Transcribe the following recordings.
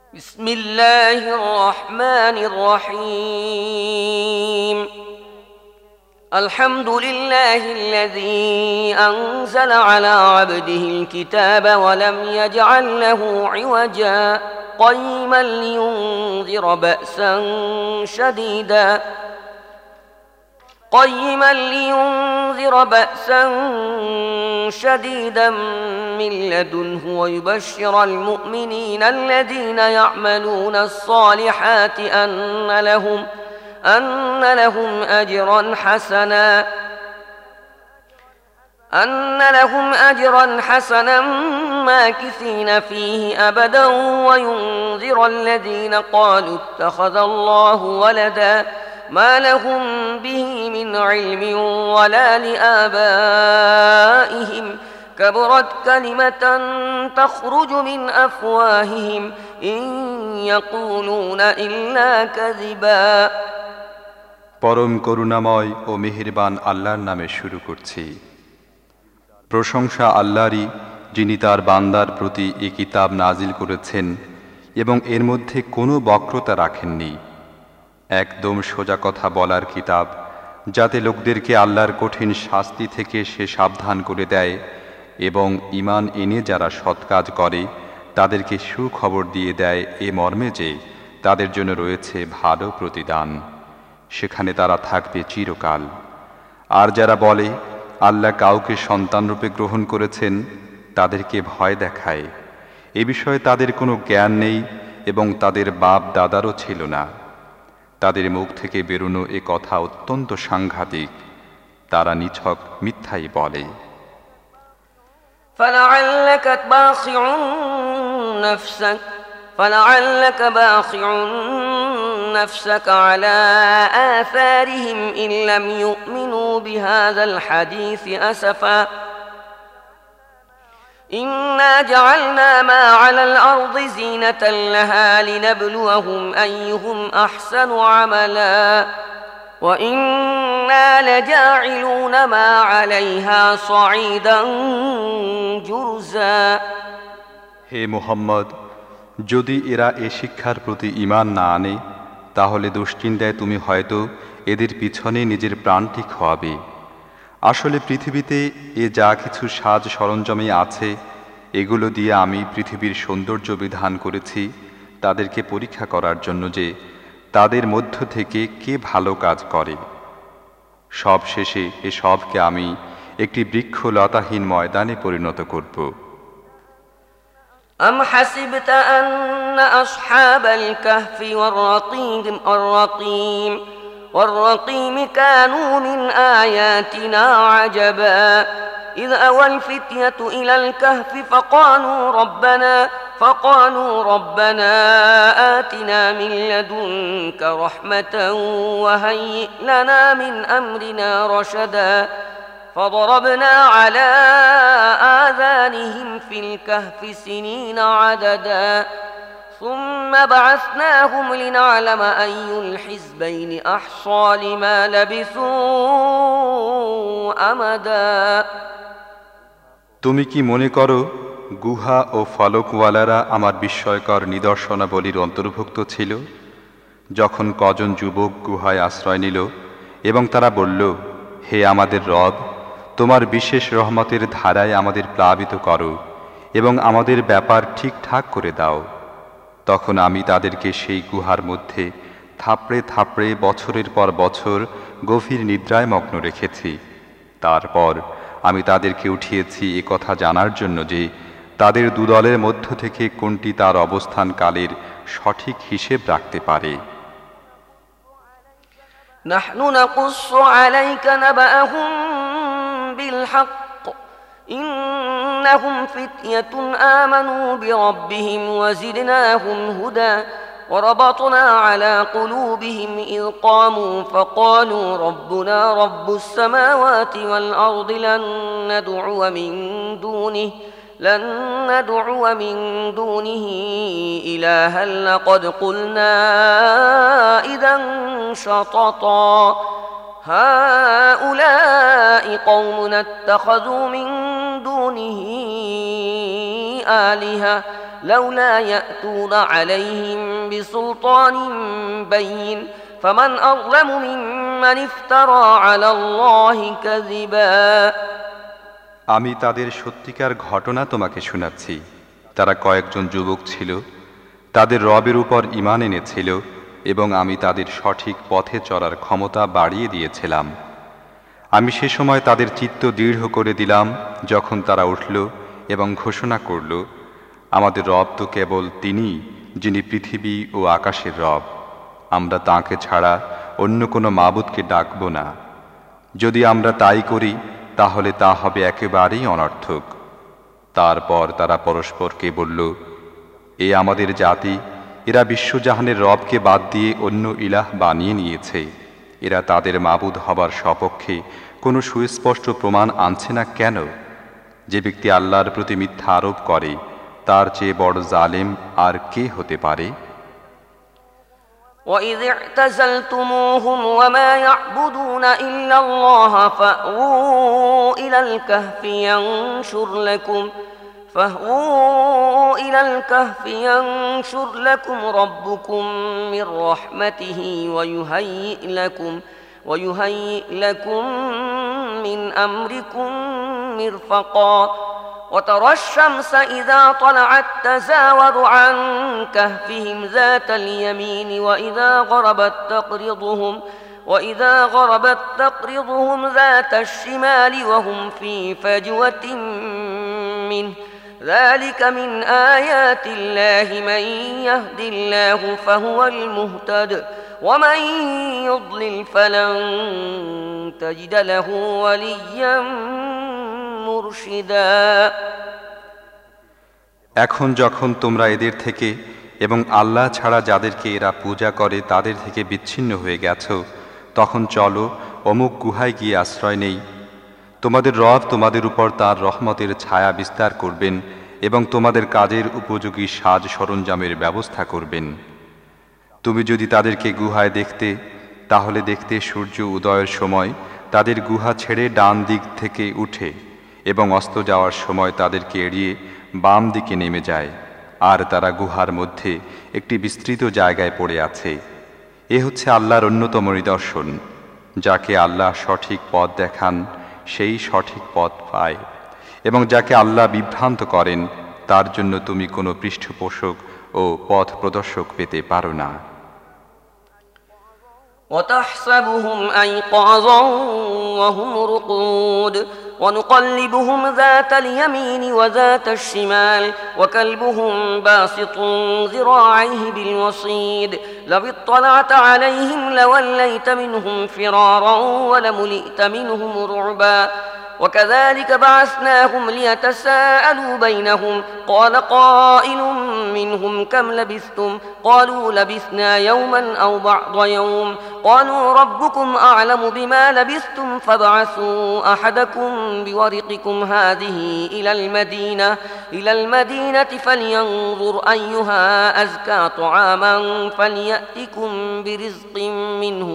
بسم الله الرحمن الرحيم. الحمد لله الذي أنزل على عبده الكتاب ولم يجعل له عوجا قيما لينذر بأسا شديدا من لدنه ويبشر المؤمنين الذين يعملون الصالحات أن لهم أجرا حسنا ماكثين فيه أبدا وينذر الذين قالوا اتخذ الله ولدا ما لهم به من علم ولا لآبائهم كبرت كلمة تخرج من أفواههم إن يقولون إلا كذبا। পরম করুণাময় ও মেহেরবান আল্লাহর নামে শুরু করছি। প্রশংসা আল্লাহরই, যিনি তার বান্দার প্রতি এই কিতাব নাজিল করেছেন এবং এর মধ্যে কোনো বক্রতা রাখেননি। একদম সোজা কথা বলার কিতাব, যাতে লোকদেরকে আল্লাহর কঠিন শাস্তি থেকে সে সাবধান করে দেয় এবং ঈমান এনে যারা সৎ কাজ করে তাদেরকে সুখবর দিয়ে দেয় এ মর্মে যে তাদের জন্য রয়েছে ভালো প্রতিদান, সেখানে তারা থাকবে চিরকাল। আর যারা বলে আল্লাহ কাউকে সন্তানরূপে গ্রহণ করেছেন, তাদেরকে ভয় দেখায়। এ বিষয়ে তাদের কোনো জ্ঞান নেই এবং তাদের বাপ দাদারও ছিল না। তাদের মুখ থেকে বেরোনো এ কথা অত্যন্ত সাংঘাতিক। তারা নিছক মিথ্যাই বলে। فلعلك باخع نفسك على آثارهم إن لم يؤمنوا بهذا الحديث أسفا إنا جعلنا ما على الأرض زينة لها لنبلوهم أيهم أحسن عملا وإنا لجاعلون ما عليها صعيدا جرزا। হে মুহাম্মদ, যদি এরা এ শিক্ষার প্রতি ঈমান না আনে, তাহলে দুশ্চিন্তায় তুমি হয়তো এদের পিছনে নিজের প্রাণটি খোয়াবে। আসলে পৃথিবীতে এ যা কিছু সাজ সরঞ্জামে আছে, এগুলো দিয়ে আমি পৃথিবীর সৌন্দর্য বিধান করেছি তাদেরকে পরীক্ষা করার জন্য যে তাদের মধ্য থেকে কে ভালো কাজ করে। সব শেষে এ সবকে আমি একটি বৃক্ষলতাহীন ময়দানে পরিণত করব। أم حسبت أن أصحاب الكهف والرقيم كانوا من آياتنا عجبا إذ أوى الفتية إلى الكهف فقالوا ربنا آتنا من لدنك رحمة وهيئ لنا من أمرنا رشدا فضربنا على آذانهم في الكهف سنين عددا ثم بعثناهم لنعلم أي الحزبين أحصى لما لبثوا أمدا। তুমি কি মনে করো গুহা ও ফলকওয়ালারা আমার বিস্ময়কর নিদর্শনাবলীর অন্তর্ভুক্ত ছিল? যখন কজন যুবক গুহায় আশ্রয় নিল এবং তারা বলল, হে আমাদের রব, তোমার বিশেষ রহমতের ধারায় আমাদের প্লাবিত করো এবং আমাদের ব্যাপার ঠিকঠাক করে দাও, তখন আমি তাদেরকে সেই গুহার মধ্যে থাপড়ে থাপড়ে বছরের পর বছর গভীর নিদ্রায় মগ্ন রেখেছি। তারপর আমি তাদেরকে উঠিয়েছি এ কথা জানার জন্য যে তাদের দুদলের মধ্য থেকে কোনটি তার অবস্থান কালের সঠিক হিসেব রাখতে পারে। نحن نقص عليك نبأهم بالحق إنهم فتية آمنوا بربهم وزدناهم هدى وربطنا على قلوبهم إذ قاموا فقالوا ربنا رب السماوات والأرض لن ندعو من دونه إلها لقد قلنا إذا شططا هؤلاء قومنا اتخذوا من دونه آلهة لولا يأتون عليهم بسلطان بين فمن أظلم ممن افترى على الله كذبا আমি তাদের সত্যিকার ঘটনা তোমাকে শোনাচ্ছি। তারা কয়েকজন যুবক ছিল, তাদের রবের উপর ঈমান এনেছিল এবং আমি তাদের সঠিক পথে চলার ক্ষমতা বাড়িয়ে দিয়েছিলাম। আমি সে সময় তাদের চিত্ত দৃঢ় করে দিলাম যখন তারা উঠল এবং ঘোষণা করল, আমাদের রব তো কেবল তিনি, যিনি পৃথিবী ও আকাশের রব। আমরা তাঁকে ছাড়া অন্য কোনো মাবুদকে ডাকব না। যদি আমরা তাই করি তাহলে তা হবে একেবারেই অনর্থক। তারপর তারা পরস্পরকে বলল, এ আমাদের জাতি, এরা বিশ্বজাহানের রবকে বাদ দিয়ে অন্য ইলাহ বানিয়ে নিয়েছে। এরা তাদের মাবুদ হবার সপক্ষে কোনো সুস্পষ্ট প্রমাণ আনছে না কেন? যে ব্যক্তি আল্লাহর প্রতি মিথ্যা আরোপ করে তার চেয়ে বড় জালেম আর কে হতে পারে? وَإِذِ اعْتَزَلْتُمُوهُمْ وَمَا يَعْبُدُونَ إِلَّا اللَّهَ فَأْوُوا إِلَى الْكَهْفِ يَنشُرْ لَكُمْ رَبُّكُمْ مِنْ رَحْمَتِهِ وَيُهَيِّئْ لَكُمْ مِنْ أَمْرِكُمْ مِرْفَقًا وترى الشمس إذا طلعت تزاور عن كهفهم ذات اليمين وإذا غربت تقرضهم ذات الشمال وهم في فجوة منه ذلك من آيات الله من يهد الله فهو المهتد ومن يضلل فلن تجد له وليا মুরশিদা। এখন যখন তোমরা এদের থেকে এবং আল্লাহ ছাড়া যাদেরকে এরা পূজা করে তাদের থেকে বিচ্ছিন্ন হয়ে গেছো, তখন চলো অমুক গুহায় গিয়ে আশ্রয় নেই। তোমাদের রব তোমাদের উপর তার রহমতের ছায়া বিস্তার করবেন এবং তোমাদের কাজের উপযোগী সাজ সরঞ্জামের ব্যবস্থা করবেন। তুমি যদি তাদেরকে গুহায় দেখতে, তাহলে দেখতে সূর্য উদয়ের সময় তাদের গুহা ছেড়ে ডান দিক থেকে উঠে এবং অস্ত যাওয়ার সময় তাদেরকে এড়িয়ে বাম দিকে নেমে যায়, আর তারা গুহার মধ্যে একটি বিস্তৃত জায়গায় পড়ে আছে। এ হচ্ছে আল্লাহর অন্যতম নিদর্শন। যাকে আল্লাহ সঠিক পথ দেখান সেই সঠিক পথ পায়, এবং যাকে আল্লাহ বিভ্রান্ত করেন তার জন্য তুমি কোনো পৃষ্ঠপোষক ও পথ প্রদর্শক পেতে পারো না। وتحسبهم أيقاظا وهم رقود ونقلبهم ذات اليمين وذات الشمال وكلبهم باسط ذراعيه بالوصيد لو اطلعت عليهم لوليت منهم فرارا ولملئت منهم رعبا وكذلك بعثناهم ليتساءلوا بينهم قال قائل منهم كم لبثتم قالوا لبثنا يوما أو بعض يوم قالوا ربكم أعلم بما لبثتم فابعثوا أحدكم بورقكم هذه إلى المدينة فلينظر أيها أزكى طعاما فليأتكم برزق منه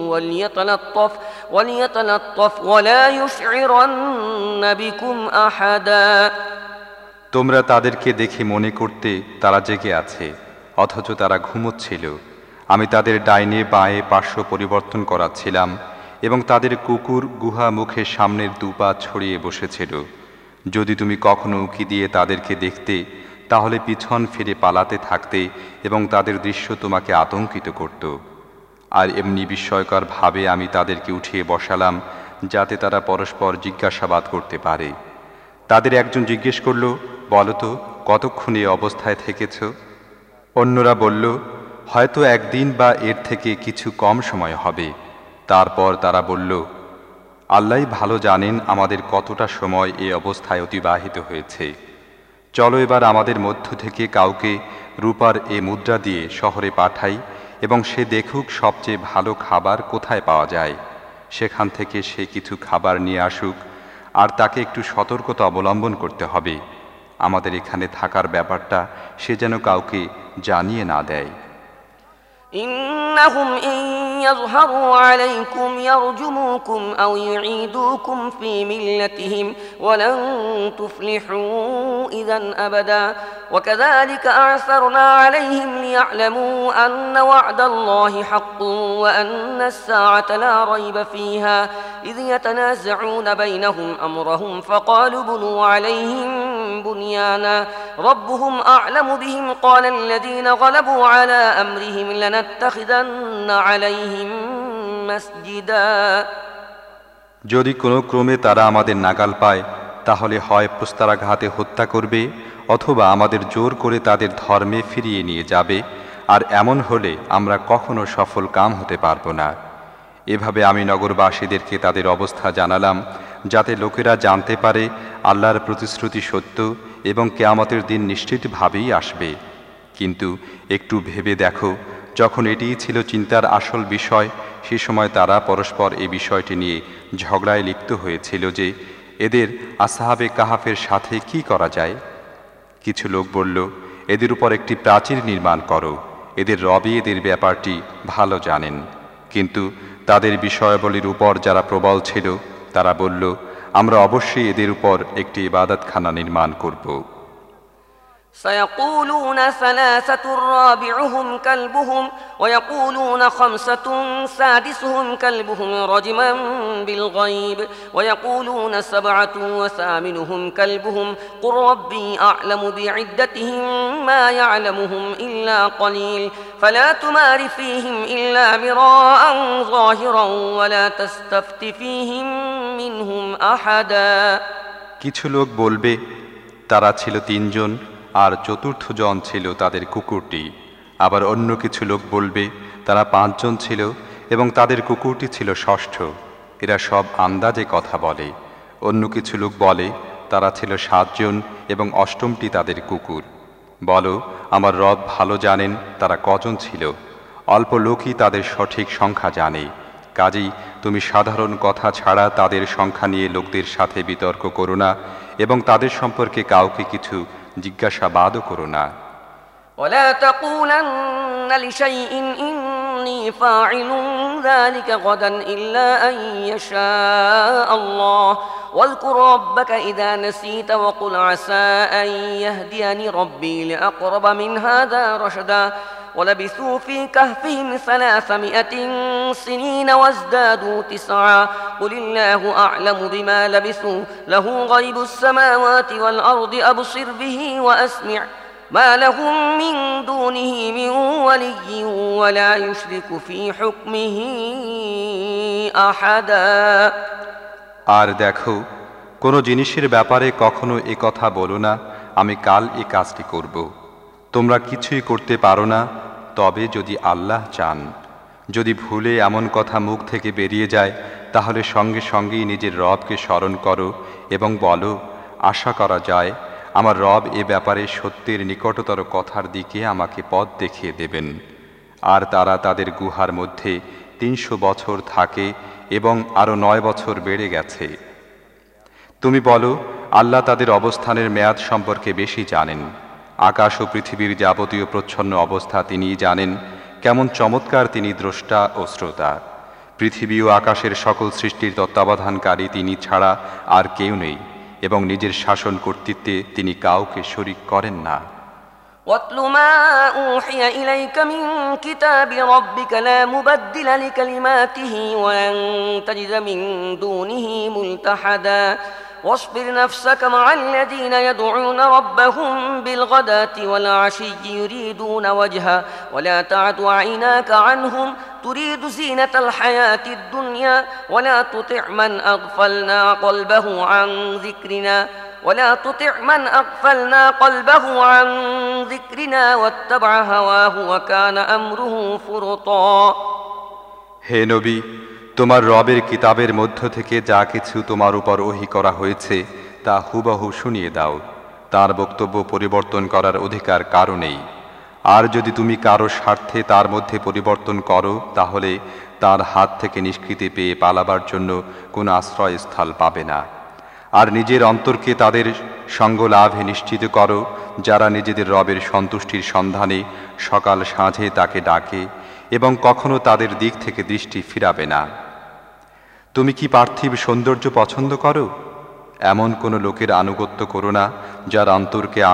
وليتلطف ولا يشعرن بكم أحدا। তোমরা তাদেরকে দেখে মনে করতে তারা জেগে আছে, অথচ তারা ঘুমোচ্ছিল। আমি তাদের ডাইনে বাঁয়ে পার্শ্ব পরিবর্তন করাচ্ছিলাম এবং তাদের কুকুর গুহা মুখে সামনের দুপা ছড়িয়ে বসেছিল। যদি তুমি কখনো উঁকি দিয়ে তাদেরকে দেখতে, তাহলে পিছন ফিরে পালাতে থাকতে এবং তাদের দৃশ্য তোমাকে আতঙ্কিত করত। আর এমনি বিস্ময়কর ভাবে আমি তাদেরকে উঠিয়ে বসালাম যাতে তারা পরস্পর জিজ্ঞাসাবাদ করতে পারে। তাদের একজন জিজ্ঞেস করল, বলো তো কতক্ষণ এই অবস্থায় থেকেছ? অন্যরা বলল, হয়তো একদিন বা এর থেকে কিছু কম সময় হবে। তারপর তারা বলল, আল্লাহই ভালো জানেন আমাদের কতটা সময় এই অবস্থায় অতিবাহিত হয়েছে। চলো এবার আমাদের মধ্য থেকে কাউকে রূপার এ মুদ্রা দিয়ে শহরে পাঠাই এবং সে দেখুক সবচেয়ে ভালো খাবার কোথায় পাওয়া যায়। সেখান থেকে সে কিছু খাবার নিয়ে আসুক, আর তাকে একটু সতর্কতা অবলম্বন করতে হবে। আমাদের এখানে থাকার ব্যাপারটা সে যেন কাউকে জানিয়ে না দেয়। إنهم إن يظهروا عليكم يرجموكم أو يعيدوكم في ملتهم ولن تفلحوا إذا أبدا وكذلك أعثرنا عليهم ليعلموا أن وعد الله حق وأن الساعة لا ريب فيها إذ يتنازعون بينهم أمرهم فقالوا بنوا عليهم بنيانا ربهم أعلم بهم قال الذين غلبوا على أمرهم لنتخذن عليهم مسجدا যদি কোনো ক্রমে তারা আমাদের নাগাল পায় তাহলে হয় প্রস্তরাঘাতে হত্যা করবে অথবা আমাদের জোর করে তাদের ধর্মে ফিরিয়ে নিয়ে যাবে, আর এমন হলে আমরা কখনো সফল কাম হতে পারব না। এভাবে আমি নগরবাসীদেরকে তাদের অবস্থা জানালাম, যাতে লোকেরা জানতে পারে আল্লাহর প্রতিশ্রুতি সত্য এবং কিয়ামতের দিন নিশ্চিতভাবেই আসবে। কিন্তু একটু ভেবে দেখো, যখন এটিই ছিল চিন্তার আসল বিষয়, সে সময় তারা পরস্পর এই বিষয়টি নিয়ে ঝগড়ায় লিপ্ত হয়েছিল যে এদের আসহাবে কাহাফের সাথে কি করা যায়। কিছু লোক বলল, এদের উপর একটি প্রাচীর নির্মাণ করো, এদের রবি এদের ব্যাপারটি ভালো জানেন। কিন্তু তাদের বিষয়াবলীর উপর যারা প্রবল ছিল তারা বলল, আমরা অবশ্যই এদের উপর একটি ইবাদতখানা নির্মাণ করব। سيقولون ثلاثة رابعهم كلبهم ويقولون خمسة سادسهم كلبهم رجما بالغيب ويقولون سبعة وثامنهم كلبهم قل ربي أعلم بعدتهم ما يعلمهم إلا قليل فلا تمار فيهم إلا مراء ظاهرا ولا تستفت فيهم منهم أحدا কিছু লোক বলবে তারা ছিল তিনজন আর চতুর্থ জন ছিল তাদের কুকুরটি। আবার অন্য কিছু লোক বলবে তারা পাঁচজন ছিল এবং তাদের কুকুরটি ছিল ষষ্ঠ। এরা সব আন্দাজে কথা বলে। অন্য কিছু লোক বলে তারা ছিল সাতজন এবং অষ্টমটি তাদের কুকুর। বলো, আমার রব ভালো জানেন তারা কজন ছিল। অল্প লোকই তাদের সঠিক সংখ্যা জানে। কাজেই তুমি সাধারণ কথা ছাড়া তাদের সংখ্যা নিয়ে লোকদের সাথে বিতর্ক করো না এবং তাদের সম্পর্কে কাউকে কিছু জিজ্ঞাসাবাদও করো না। ولا تقولن لشيء إني فاعل ذلك غدا إلا أن يشاء الله واذكر ربك إذا نسيت وقل عسى أن يهديني ربي لأقرب من هذا رشدا ولبثوا في كهفهم 300 سنين وازدادوا 9 قل الله أعلم بما لبثوا له غيب السماوات والأرض أبصر به وأسمع ما لهم من دونه من ولي ولا يشرك في حكمه أحدا আর দেখো, কোনো জিনিসের ব্যাপারে কখনো এ কথা বলো না, আমি কাল এই কাজটি করব। তোমরা কিছুই করতে পারো না, তবে যদি আল্লাহ চান। যদি ভুলে এমন কথা মুখ থেকে বেরিয়ে যায় তাহলে সঙ্গে সঙ্গেই নিজের রবকে স্মরণ করো এবং বলো, আশা করা যায় আমার রব এ ব্যাপারে সত্যের নিকটতর কথার দিকে আমাকে পথ দেখিয়ে দেবেন। আর তারা তাদের গুহার মধ্যে 300 বছর থাকে এবং আরও 9 বছর বেড়ে গেছে। তুমি বলো, আল্লাহ তাদের অবস্থানের মেয়াদ সম্পর্কে বেশি জানেন। আকাশ ও পৃথিবীর যাবতীয় প্রচ্ছন্ন অবস্থা তিনিই জানেন। কেমন চমৎকার তিনি দ্রষ্টা ও শ্রোতা। পৃথিবী ও আকাশের সকল সৃষ্টির তত্ত্বাবধানকারী তিনি ছাড়া আর কেউ নেই এবং নিজের শাসন কর্তৃত্বে তিনি কাউকে শরীক করেন না। واتل ما أوحي إليك من كتاب ربك لا مبدل لكلماته ولن تجد من دونه ملتحدا واصبر نفسك مع الذين يدعون ربهم بالغداة والعشي يريدون وجهه ولا تعد عيناك عنهم تريد زينة الحياة الدنيا ولا تطع من أغفلنا قلبه عن ذكرنا واتبع هواه وكان أمره فرطا হে নবী, তোমার রবের কিতাবের মধ্য থেকে যা কিছু তোমার উপর ওহী করা হয়েছে তা হুবহু শুনিয়ে দাও। তার বক্তব্য পরিবর্তন করার অধিকার কারো নেই। আর যদি তুমি কারো স্বার্থে তার মধ্যে পরিবর্তন করো তাহলে তার হাত থেকে নিষ্কৃতি পেয়ে পালাবার জন্য কোনো আশ্রয়স্থল পাবে না। আর নিজের অন্তরকে তাদের সঙ্গ লাভে নিশ্চিত করো যারা নিজেদের রবের সন্তুষ্টির সন্ধানে সকাল সাঁঝে তাকে ডাকে এবং কখনো তাদের দিক থেকে দৃষ্টি ফিরাবে না। তুমি কি পার্থিব সৌন্দর্য পছন্দ করো? এমন কোনো লোকের আনুগত্য করো না যার অন্তরকে আমি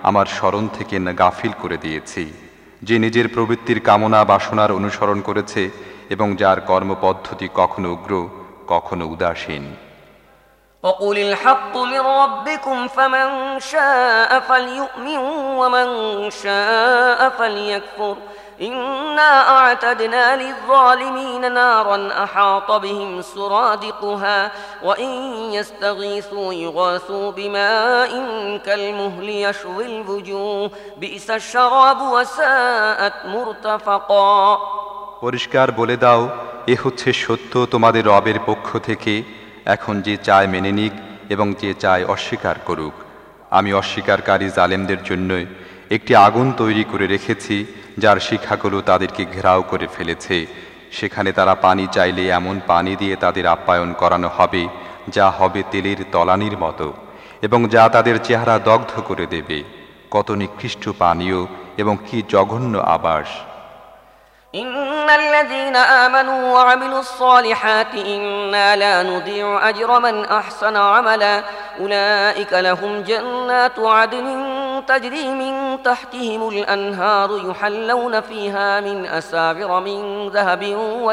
আমার স্মরণ থেকে গাফিল করে দিয়েছি, যে নিজের প্রবৃত্তির কামনা বাসনার অনুসরণ করেছে এবং যার কর্মপদ্ধতি কখনো উগ্র কখনো উদাসীন। وقل الحق من ربكم فمن شاء فليؤمن ومن شاء فليكفر إنا أعتدنا للظالمين نارا أحاط بهم سرادقها وإن يستغيثوا يغاثوا بماء كالمهل يشوي الوجوه بئس الشراب وساءت مرتفقا। পরিষ্কার বলে দাও, এ হচ্ছে সত্য তোমাদের রবের পক্ষ থেকে। এখন যে চায় মেনে নিক এবং যে চায় অস্বীকার করুক। আমি অস্বীকারী জালেমদের জন্য একটি আগুন তৈরি করে রেখেছি, যার শিখাগুলো তাদেরকে ঘেরাও করে ফেলেছে। সেখানে তারা পানি চাইলে এমন পানি দিয়ে তাদের আপ্যায়ন করানো হবে যা হবে তেলের তলানির মতো, এবং যা তাদের চেহারা দগ্ধ করে দেবে। কত নিকৃষ্ট পানীয় এবং কি জঘন্য আবাস! إن الذين آمنوا وعملوا الصالحات إنا لا نضيع أجر من أحسن عملا أولئك لهم جنات عدن تجري من تحتهم الأنهار يحلون فيها من أساور من ذهب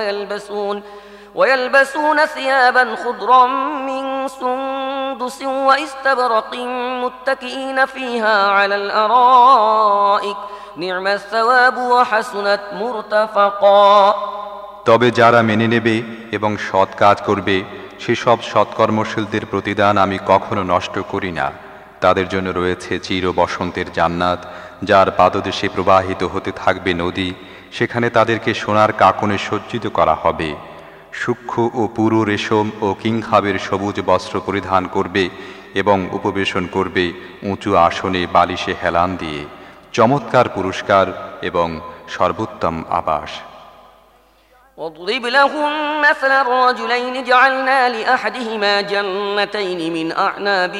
ويلبسون ثيابا خضرا من سندس واستبرق متكئين فيها على الأرائك نعم الثواب وحسنت مرتفقا। তবে যারা মেনে নেবে এবং সৎ কাজ করবে, সেসব সৎকর্মশীলদের প্রতিদান আমি কখনো নষ্ট করি না। তাদের জন্য রয়েছে চির বসন্তের জান্নাত, যার পাদদেশে প্রবাহিত হতে থাকবে নদী। সেখানে তাদেরকে সোনার কাকনে সজ্জিত করা হবে। সূক্ষ্ম ও পুরু রেশম ও কিংখাবের সবুজ বস্ত্র পরিধান করবে এবং উপবেশন করবে উঁচু আসনে বালিশে হেলান দিয়ে। চমৎকার পুরস্কার এবং সর্বোত্তম আবাস। واضرب لهم مثل الرجلين جعلنا لأحدهما جنتين من أعناب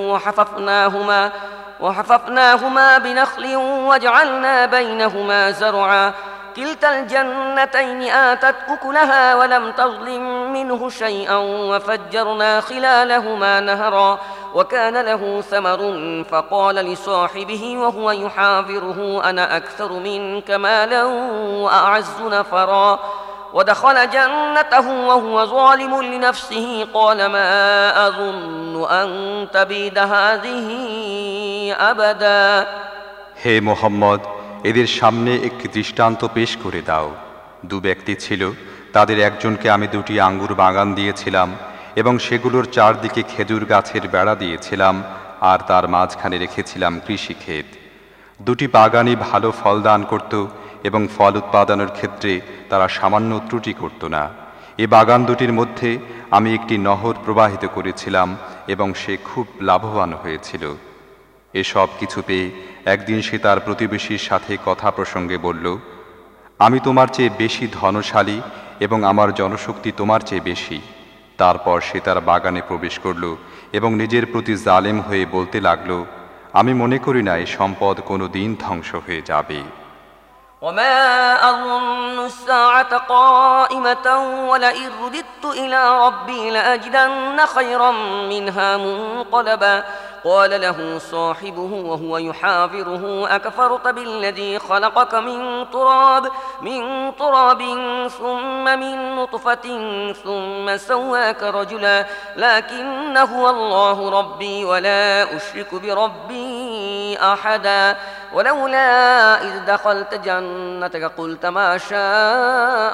وحففناهما بنخل وجعلنا بينهما زرعا كلتا الجنتين آتت أكلها ولم تظلم منه شيئا وفجرنا خلالهما نهرا وكان له ثمر فقال لصاحبه وهو يحاوره أنا أكثر منك مالا وأعز نفرا ودخل جنته وهو ظالم لنفسه قال ما أظن أن تبيد هذه أبدا। হে মুহাম্মদ, এদের সামনে একটি দৃষ্টান্ত পেশ করে দাও। দু ব্যক্তি ছিল, তাদের একজনকে আমি দুটি আঙ্গুর বাগান দিয়েছিলাম এবং সেগুলোর চারদিকে খেজুর গাছের বেড়া দিয়েছিলাম, আর তার মাঝখানে রেখেছিলাম কৃষিক্ষেত। দুটি বাগানই ভালো ফল দান করত এবং ফল উৎপাদনের ক্ষেত্রে তারা সামান্য ত্রুটি করত না। এ বাগান দুটির মধ্যে আমি একটি নহর প্রবাহিত করেছিলাম এবং সে খুব লাভবান হয়েছিল। এসব কিছু পেয়ে একদিন সে তার প্রতিবেশীর সাথে কথা প্রসঙ্গে বলল, আমি তোমার চেয়ে বেশি ধনশালী এবং আমার জনশক্তি তোমার চেয়ে বেশি। তারপর সে তার বাগানে প্রবেশ করল এবং নিজের প্রতি জালেম হয়ে বলতে লাগল, আমি মনে করি না এই সম্পদ কোনো দিন ধ্বংস হয়ে যাবে। وما أظن الساعة قائمة ولئن رددت إلى ربي لأجدن خيرا منها منقلبا قال له صاحبه وهو يحاوره أكفرت بالذي خلقك من تراب ثم من نطفة ثم سواك رجلا لكن هو الله ربي ولا أشرك بربي أحدا ولولا إذ دخلت جنتك قلت ما شاء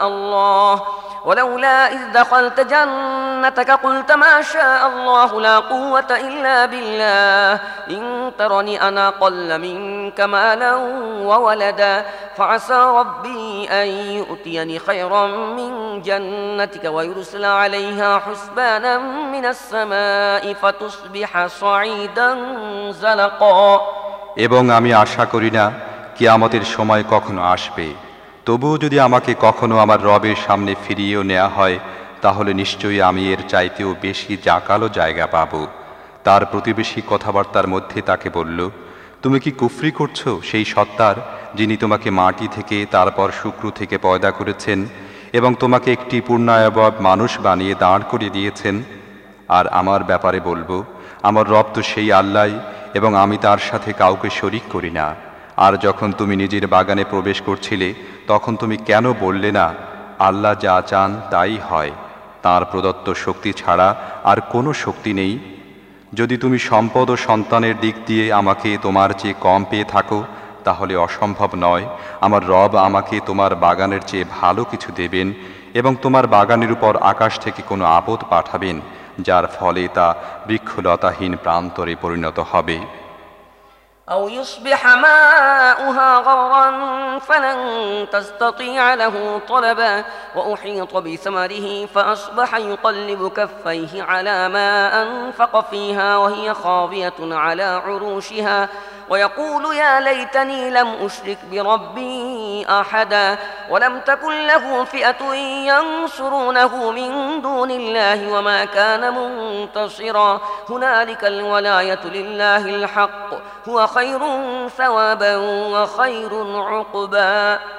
الله لا قوة إلا بالله إن ترني أنا أقل منك مالا وولدا فعسى ربي أن يؤتيني خيرا من جنتك ويرسل عليها حسبانا من السماء فتصبح صعيدا زلقا। এবং আমি আশা করি না কিয়ামতের সময় কখনো আসবে। তবুও যদি আমাকে কখনো আমার রবের সামনে ফিরিয়েও নেওয়া হয়, তাহলে নিশ্চয়ই আমি এর চাইতেও বেশি জাকালো জায়গা পাব। তার প্রতিবেশী কথাবার্তার মধ্যে তাকে বলল, তুমি কি কুফরি করছো সেই সত্তার, যিনি তোমাকে মাটি থেকে তারপর শুক্র থেকে পয়দা করেছেন এবং তোমাকে একটি পূর্ণায়বব মানুষ বানিয়ে দাঁড় করিয়ে দিয়েছেন? আর আমার ব্যাপারে বলবো, আমার রব তো সেই আল্লাহ এবং আমি তার সাথে কাউকে শরিক করি না। আর যখন তুমি নিজের বাগানে প্রবেশ করছিলে তখন তুমি কেন বললে না, আল্লাহ যা চান তাই হয়, তাঁর প্রদত্ত শক্তি ছাড়া আর কোনো শক্তি নেই? যদি তুমি সম্পদ ও সন্তানের দিক দিয়ে আমাকে তোমার চেয়ে কম পেয়ে থাকো তাহলে অসম্ভব নয় আমার রব আমাকে তোমার বাগানের চেয়ে ভালো কিছু দেবেন এবং তোমার বাগানের উপর আকাশ থেকে কোনো আপদ পাঠাবেন যার ফলে তা বৃক্ষলতাহীন প্রান্তরে পরিণত হবে। أو يصبح ماؤها غورا فلن تستطيع له طلبا وأحيط بثمره فأصبح يقلب كفيه على ما أنفق فيها وهي خاوية على عروشها ويقول يا ليتني لم أشرك بربي أحدا ولم تكن له فئة ينصرونه من دون الله وما كان منتصرا هنالك الولاية لله الحق هو خير ثوابا وخير عقبا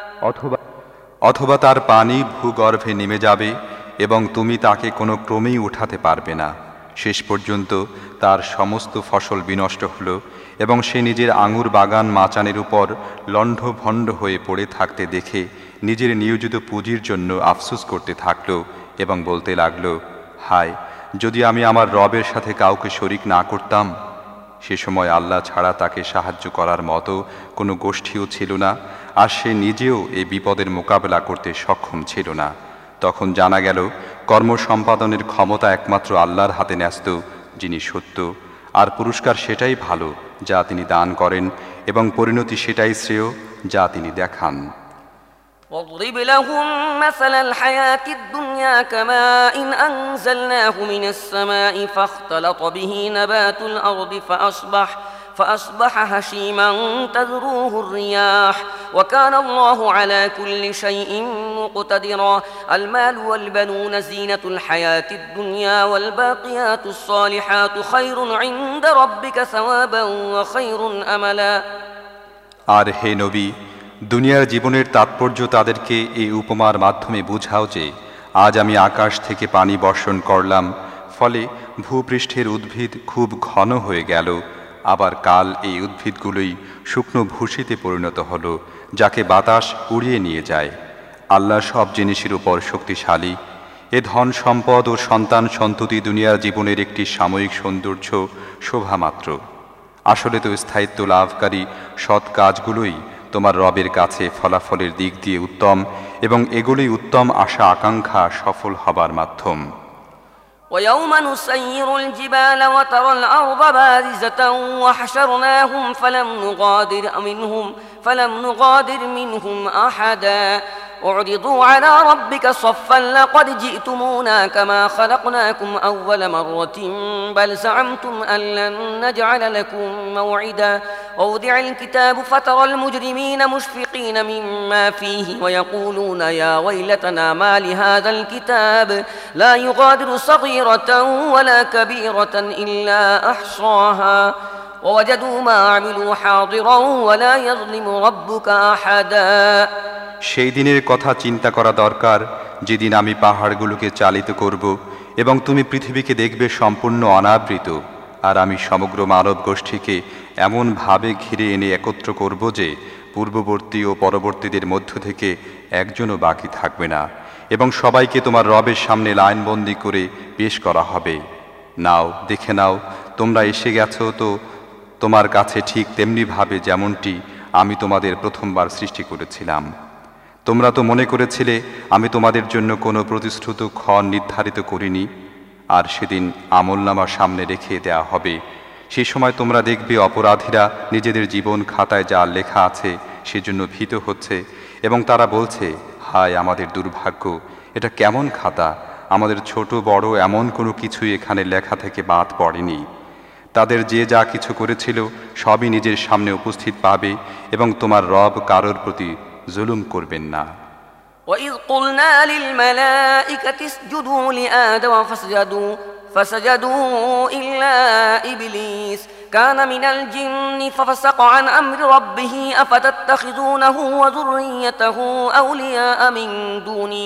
অথবা তার পানি ভূগর্ভে নেমে যাবে এবং তুমি তাকে কোনো ক্রমেই উঠাতে পারবে না। শেষ পর্যন্ত তার সমস্ত ফসল বিনষ্ট হলো এবং সে নিজের আঙুর বাগান মাচানের উপর লণ্ডভণ্ড হয়ে পড়ে থাকতে দেখে নিজের নিয়োজিত পুঁজির জন্য আফসোস করতে থাকল এবং বলতে লাগল, হায়, যদি আমি আমার রবের সাথে কাউকে শরিক না করতাম। সে সময় আল্লাহ ছাড়া তাকে সাহায্য করার মতো কোনো গোষ্ঠীও ছিল না, আর সে নিজেও এই বিপদের মোকাবেলা করতে সক্ষম ছিল না। তখন জানা গেল কর্ম সম্পাদনের ক্ষমতা একমাত্র আল্লাহর হাতে ন্যস্ত, যিনি সত্য, আর পুরস্কার সেটাই ভালো যা তিনি দান করেন এবং পরিণতি সেটাই শ্রেয় যা তিনি দেখান। واضرب لهم مثل الحياة الدنيا كماء أنزلناه من السماء فاختلط به نبات الأرض فأصبح هشيما تذروه الرياح وكان الله على كل شيء مقتدرا المال والبنون زينة الحياة الدنيا والباقيات الصالحات خير عند ربك ثوابا وخير أملا আর হে নবী, দুনিয়ার জীবনের তাৎপর্য তাদেরকে এই উপমার মাধ্যমে বুঝাও যে আজ আমি আকাশ থেকে পানি বর্ষণ করলাম, ফলে ভূপৃষ্ঠের উদ্ভিদ খুব ঘন হয়ে গেল। আবার কাল এই উদ্ভিদগুলোই শুকনো ভূষিতে পরিণত হলো, যাকে বাতাস উড়িয়ে নিয়ে যায়। আল্লাহ সব জিনিসের উপর শক্তিশালী। এ ধন সম্পদ ও সন্তান সন্ততি দুনিয়ার জীবনের একটি সাময়িক সৌন্দর্য, শোভা মাত্র। আসলে তো স্থায়িত্ব লাভকারী সৎ কাজগুলোই তোমার রবের কাছে ফলাফলের দিক দিয়ে উত্তম, এবং এগুলোই উত্তম আশা আকাঙ্ক্ষা সফল হবার মাধ্যম। ويوم نسير الجبال وترى الأرض بارزة وحشرناهم فلم نغادر منهم أحدا اعرضوا على ربك صفا لقد جئتمونا كما خلقناكم أول مرة بل زعمتم أن لن نجعل لكم موعدا ووضع الكتاب فترى المجرمين مشفقين مما فيه ويقولون يا ويلتنا ما لهذا الكتاب لا يغادر صغيرة ولا كبيرة إلا أحصاها ووجدوا ما عملوا حاضرا ولا يظلم ربك أحدا সেই দিনের কথা চিন্তা করা দরকার যেদিন আমি পাহাড়গুলোকে চালিত করব এবং তুমি পৃথিবীকে দেখবে সম্পূর্ণ অনাবৃত, আর আমি সমগ্র মানব গোষ্ঠীকে এমনভাবে ঘিরে এনে একত্র করব যে পূর্ববর্তী ও পরবর্তীদের মধ্য থেকে একজনও বাকি থাকবে না, এবং সবাইকে তোমার রবের সামনে লাইনবন্দি করে পেশ করা হবে। নাও, দেখে নাও, তোমরা এসে গেছো তো তোমার কাছে ঠিক তেমনিভাবে যেমনটি আমি তোমাদের প্রথমবার সৃষ্টি করেছিলাম। তোমরা তো মনে করেছিলে আমি তোমাদের জন্য কোনো প্রতিশ্রুত ক্ষণ নির্ধারিত করিনি, আর সেদিন আমলনামার সামনে রেখে দেয়া হবে। সেই সময় তোমরা দেখবে অপরাধীরা নিজেদের জীবন খাতায় যা লেখা আছে সেজন্য ভীত হচ্ছে এবং তারা বলছে, হায় আমাদের দুর্ভাগ্য, এটা কেমন খাতা, আমাদের ছোট বড় এমন কোনো কিছুই এখানে লেখা থেকে বাদ পড়েনি। তাদের যে যা কিছু করেছিল সবই নিজের সামনে উপস্থিত পাবে এবং তোমার রব কারোর প্রতি জুলুম করবেন না। وَإِذْ قُلْنَا لِلْمَلَائِكَةِ اسْجُدُوا لِآدَمَ فسجدوا إلا إبليس كان من الجن ففسق عن أمر ربه أفتتخذونه وذريته أولياء من دوني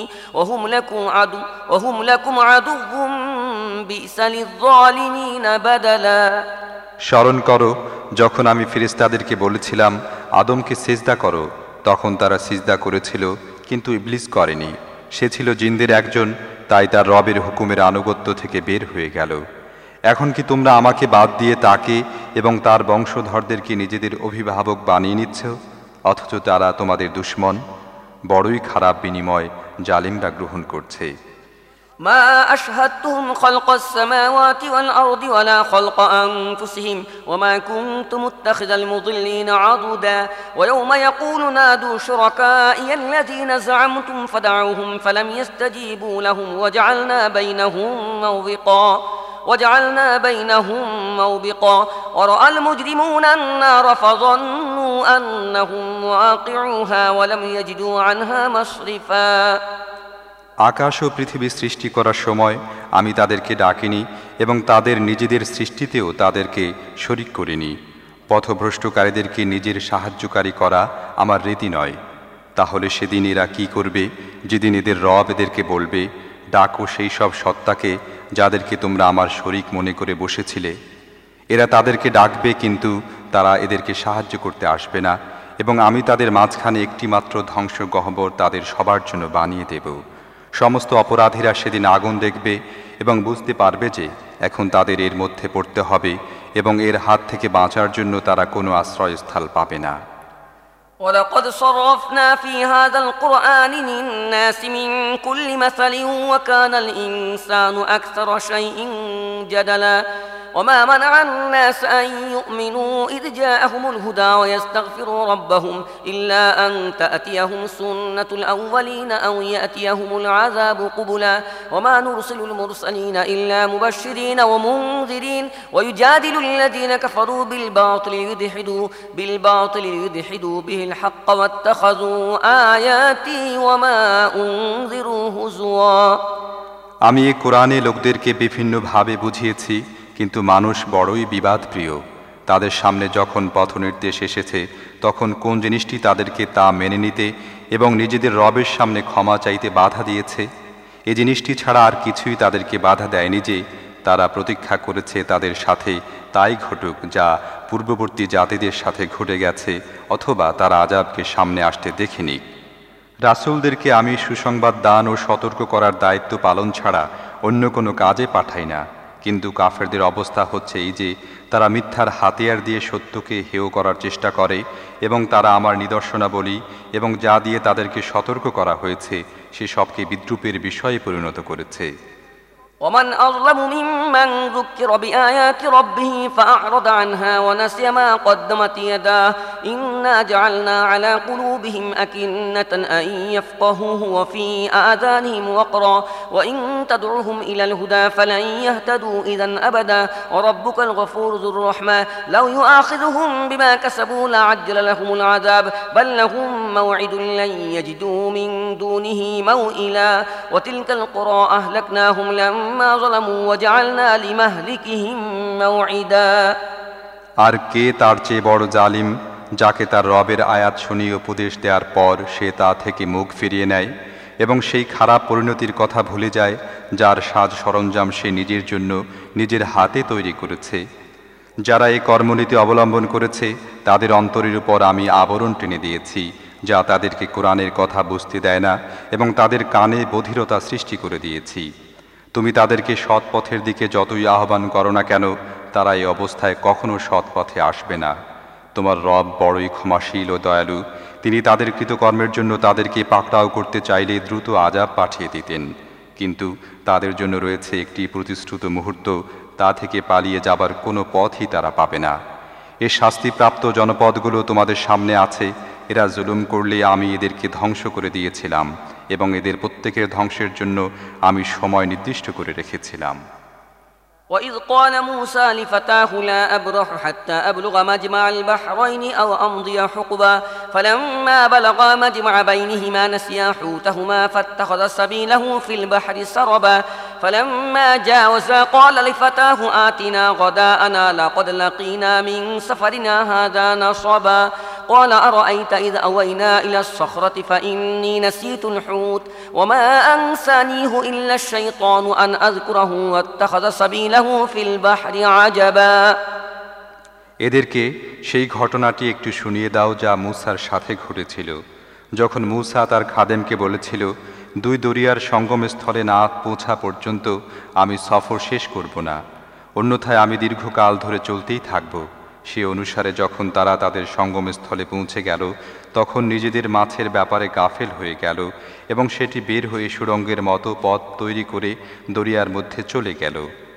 وهم لكم عدو بئس للظالمين بدلا স্মরণ করো যখন আমি ফেরেশতাদেরকে বলেছিলাম আদমকে সিজদা করো, তখন তারা সিজদা করেছিল, কিন্তু ইবলিস করেনি। সে ছিল জিনদের একজন, তাই তার রবের হুকুমের আনুগত্য থেকে বের হয়ে গেল। এখন কি তোমরা আমাকে বাদ দিয়ে তাকে এবং তার বংশধরদেরকে নিজেদের অভিভাবক বানিয়ে নিচ্ছ, অথচ তারা তোমাদের দুশমন? বড়ই খারাপ বিনিময় জালিমরা গ্রহণ করছে। ما أشهدتهم خلق السماوات والأرض ولا خلق أنفسهم وما كنت متخذ المضلين عضدا ويوم يقول نادوا شركائي الذين زعمتم فدعوهم فلم يستجيبوا لهم وجعلنا بينهم موبقا ورأى المجرمون النار فظنوا أنهم واقعوها ولم يجدوا عنها مصرفا। আকাশ ও পৃথিবী সৃষ্টি করার সময় আমি তাদেরকে ডাকিনি এবং তাদের নিজেদের সৃষ্টিতেও তাদেরকে শরিক করিনি। পথভ্রষ্টকারীদেরকে নিজের সাহায্যকারী করা আমার রীতি নয়। তাহলে সেদিন এরা কি করবে, যেদিন এদের রব এদেরকে বলবে, ডাকো সেই সব সত্তাকে যাদেরকে তোমরা আমার শরিক মনে করে বসেছিলে। এরা তাদেরকে ডাকবে, কিন্তু তারা এদেরকে সাহায্য করতে আসবে না, এবং আমি তাদের মাঝখানে একটি মাত্র ধ্বংস গহ্বর তাদের সবার জন্য বানিয়ে দেব। সমস্ত অপরাধীরা সেদিন আগুন দেখবে এবং বুঝতে পারবে যে এখন তাদের এর মধ্যে পড়তে হবে, এবং এর হাত থেকে বাঁচার জন্য তারা কোনো আশ্রয়স্থল পাবে না। ولقد صرفنا في هذا القرآن للناس من كل مثل وكان الإنسان أكثر شيء جدلا وما منع الناس أن يؤمنوا إذ جاءهم الهدى ويستغفروا ربهم إلا أن تأتيهم سنة الأولين أو يأتيهم العذاب قبلا وما نرسل المرسلين إلا مبشرين ومنذرين ويجادل الذين كفروا بالباطل ليدحدوا به الحق واتخذوا آياتي وما أنذروا هزوا। আমি এই কোরআনে লোকদেরকে বিভিন্নভাবে বুঝিয়েছি, কিন্তু মানুষ বড়ই বিবাদপ্রিয়। তাদের সামনে যখন পথনির্দেশ এসেছে, তখন কোন জিনিসটি তাদেরকে তা মেনে নিতে এবং নিজেদের রবের সামনে ক্ষমা চাইতে বাধা দিয়েছে? এই জিনিসটি ছাড়া আর কিছুই তাদেরকে বাধা দেয়নি যে তারা প্রতীক্ষা করেছে তাদের সাথে তাই ঘটুক যা পূর্ববর্তী জাতিদের সাথে ঘটে গেছে, অথবা তারা আযাবকে সামনে আসতে দেখেনি। রাসূলদেরকে আমি সুসংবাদ দান ও সতর্ক করার দায়িত্ব পালন ছাড়া অন্য কোনো কাজে পাঠাই না, কিন্তু কাফেরদের অবস্থা হচ্ছে এই যে তারা মিথ্যার হাতিয়ার দিয়ে সত্যকে হেয় করার চেষ্টা করে, এবং তারা আমার নিদর্শনাবলী এবং যা দিয়ে তাদেরকে সতর্ক করা হয়েছে সে সবকে বিদ্রূপের বিষয়ে পরিণত করেছে। ومن أظلم ممن ذكر بآيات ربه فأعرض عنها ونسي ما قدمت يداه إنا جعلنا على قلوبهم أكنة أن يفقهوه وفي آذانهم وقرا وإن تدعوهم إلى الهدى فلن يهتدوا إذا أبدا وربك الغفور ذو الرحمة لو يؤاخذهم بما كسبوا لعجل لهم العذاب بل لهم موعد لن يجدوا من دونه موئلا وتلك القرى أهلكناهم لما আর কে তার চেয়ে বড় জালিম, যাকে তার রবের আয়াত শুনিয়ে উপদেশ দেওয়ার পর সে তা থেকে মুখ ফিরিয়ে নেয় এবং সেই খারাপ পরিণতির কথা ভুলে যায় যার সাজ সরঞ্জাম সে নিজের জন্য নিজের হাতে তৈরি করেছে। যারা এই কর্মনীতি অবলম্বন করেছে তাদের অন্তরের উপর আমি আবরণ টেনে দিয়েছি, যা তাদেরকে কোরআনের কথা বুঝতে দেয় না, এবং তাদের কানে বধিরতা সৃষ্টি করে দিয়েছি। তুমি তাদেরকে সৎ পথের দিকে যতই আহ্বান করো না কেন, তারা এই অবস্থায় কখনো সৎ পথে আসবে না। তোমার রব বড়ই ক্ষমাশীল ও দয়ালু, তিনি তাদের কৃতকর্মের জন্য তাদেরকে পাকড়াও করতে চাইলে দ্রুত আযাব পাঠিয়ে দিতেন, কিন্তু তাদের জন্য রয়েছে একটি প্রতিশ্রুত মুহূর্ত, তা থেকে পালিয়ে যাবার কোনো পথই তারা পাবে না। এ শাস্তিপ্রাপ্ত জনপদগুলো তোমাদের সামনে আছে, এরা জুলুম করলে আমি এদেরকে ধ্বংস করে দিয়েছিলাম, এবং এদের প্রত্যেকের ধ্বংসের জন্য আমি সময় নির্দিষ্ট করে রেখেছিলাম। وإذ قال موسى لفتاه لا أبرح حتى أبلغ مجمع البحرين أو أمضي حقبا فلما بلغا مجمع بينهما نسيا حوتهما فاتخذ سبيله في البحر سربا فلما جاوزا قال لفتاه آتنا غداءنا لقد لقينا من سفرنا هذا نصبا قال أرأيت إذ أوينا إلى الصخرة فإني نسيت الحوت وما أنسانيه إلا الشيطان أن أذكره واتخذ سبيله في البحر عجبا। এদেরকে সেই ঘটনাটি একটু শুনিয়ে দাও যা মূসার সাথে ঘটেছিল, যখন মূসা তার খাদেমকে বলেছিল, 2 দরিয়ার সঙ্গমস্থলে না পৌঁছা পর্যন্ত আমি সফর শেষ করব না, অন্যথায় আমি দীর্ঘকাল ধরে চলতেই থাকব। সে অনুসারে যখন তারা তাদের সঙ্গমস্থলে পৌঁছে গেল, তখন নিজেদের মাছের ব্যাপারে গাফেল হয়ে গেল এবং সেটি বের হয়ে সুড়ঙ্গের মতো পথ তৈরি করে দরিয়ার মধ্যে চলে গেল।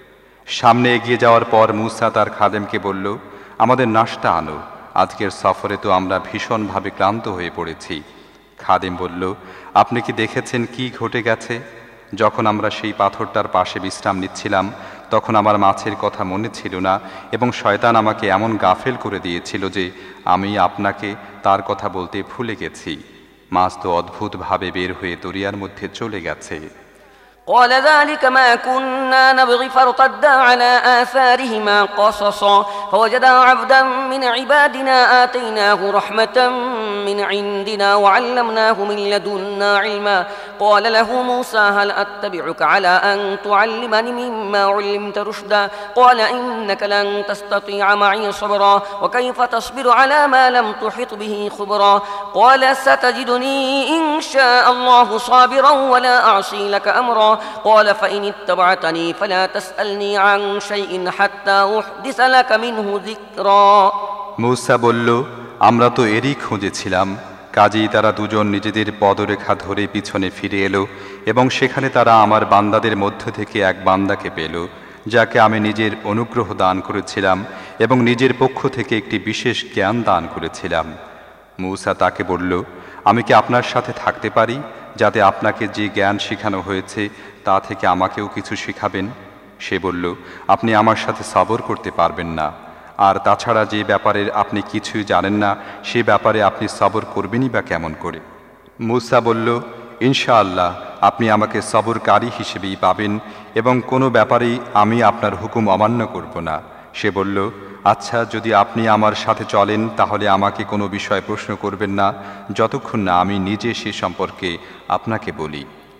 সামনে এগিয়ে যাওয়ার পর মূসা তার খাদেমকে বলল, আমাদের নাশতা আনো, আজকের সফরে তো আমরা ভীষণভাবে ক্লান্ত হয়ে পড়েছি। খাদেম বলল, আপনি কি দেখেছেন কি ঘটে গেছে? যখন আমরা সেই পাথরটার পাশে বিশ্রাম নিচ্ছিলাম, তখন আমার মাছের কথা মনে ছিল না এবং শয়তান আমাকে এমন গাফেল করে দিয়েছিল যে আমি আপনাকে তার কথা বলতে ভুলে গেছি। মাছ তো অদ্ভুতভাবে বের হয়ে দরিয়ার মধ্যে চলে গেছে। قال ذلك ما كنا نبغي فارتدا على آثارهما قصصا فوجدا عبدا من عبادنا آتيناه رحمة من عندنا وعلمناه من لدنا علما قال له موسى هل أتبعك على أن تعلمني مما علمت رشدا قال إنك لن تستطيع معي صبرا وكيف تصبر على ما لم تحط به خبرا قال ستجدني إن شاء الله صابرا ولا أعصي لك أمرا قال فإن اتبعتني فلا تسألني عن شيء حتى أحدث لك منه ذكرا মূসা বলল, আমরা তো এরই খুঁজেছিলাম। কাজেই তারা দুজন নিজেদের পদরেখা ধরে পিছনে ফিরে এলো এবং সেখানে তারা আমার বান্দাদের মধ্য থেকে এক বান্দাকে পেল, যাকে আমি নিজের অনুগ্রহ দান করেছিলাম এবং নিজের পক্ষ থেকে একটি বিশেষ জ্ঞান দান করেছিলাম। মূসা তাকে বলল, আমি কি আপনার সাথে থাকতে পারি, যাতে আপনাকে যে জ্ঞান শেখানো হয়েছে তা থেকে আমাকেও কিছু শেখাবেন? সে বলল, আপনি আমার সাথে সবর করতে পারবেন না, আর তাছাড়া যে ব্যাপারে আপনি কিছুই জানেন না সে ব্যাপারে আপনি সবর করবেনই বা কেমন করে? মূসা বলল, ইনশাআল্লাহ আপনি আমাকে সবরকারী হিসেবেই পাবেন এবং কোনো ব্যাপারেই আমি আপনার হুকুম অমান্য করব না। সে বলল, আচ্ছা, যদি আপনি আমার সাথে চলেন তাহলে আমাকে কোনো বিষয় প্রশ্ন করবেন না যতক্ষণ না আমি নিজে সে সম্পর্কে আপনাকে বলি।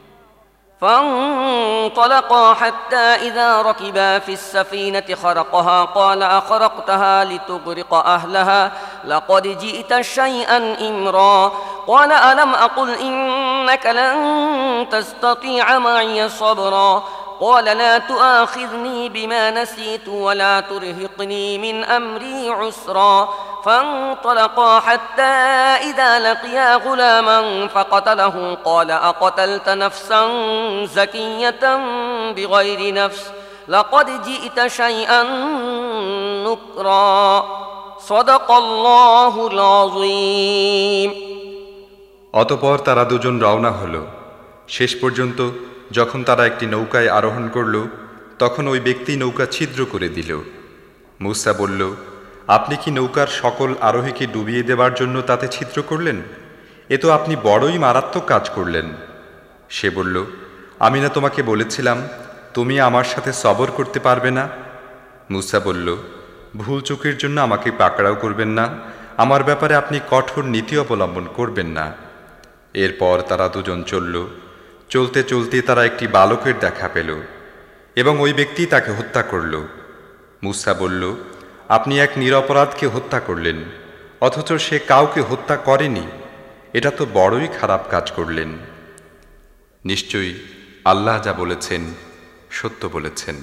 فانطلقا حتى إذا ركبا في السفينة خرقها قال أخرقتها لتغرق أهلها لقد جئت شيئا إمرا قال ألم أقل إنك لن تستطيع معي صبرا قال لا تؤاخذني بما نسيت ولا ترهقني من أمري عسرا فانطلقا حتى إذا لقيا غلاما فقتله قال أقتلت نفسا زكية بغير نفس لقد جئت شيئا نكرا صدق الله العظيم অতঃপর তারা দুজন রওনা হলো। শেষ পর্যন্ত যখন তারা একটি নৌকায় আরোহণ করল, তখন ওই ব্যক্তি নৌকা ছিদ্র করে দিল। মূসা বলল, আপনি কি নৌকার সকল আরোহীকে ডুবিয়ে দেবার জন্য তাতে ছিদ্র করলেন? এ তো আপনি বড়ই মারাত্মক কাজ করলেন। সে বলল, আমি না তোমাকে বলেছিলাম তুমি আমার সাথে সবর করতে পারবে না? মূসা বলল, ভুল চোখের জন্য আমাকে পাকড়াও করবেন না, আমার ব্যাপারে আপনি কঠোর নীতি অবলম্বন করবেন না। এরপর তারা দুজন চলল। চলতে চলতে তারা একটি বালকের দেখা পেল এবং ওই ব্যক্তি তাকে হত্যা করল। মূসা বলল, আপনি এক নিরপরাধকে হত্যা করলেন, অথচ সে কাউকে হত্যা করেনি। এটা তো বড়ই খারাপ কাজ করলেন। নিশ্চয়ই আল্লাহ যা বলেছেন সত্য বলেছেন।